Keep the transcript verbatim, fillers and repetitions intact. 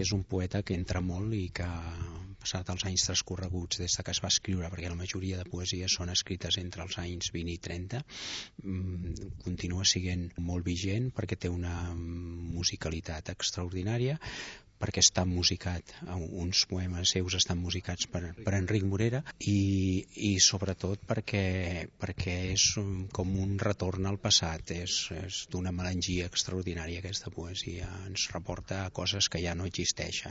És un poeta que entra molt i que, passat els anys transcorreguts des que es va escriure, perquè la majoria de poesies són escrites entre els anys vint i trenta, continua sent molt vigent perquè té una musicalitat extraordinària, perquè està musicat, uns poemes seus estan musicats per, per Enric Morera i, i sobretot perquè, perquè és com un retorn al passat, és, és d'una melangia extraordinària aquesta poesia, ens reporta a coses que ja no existeixen.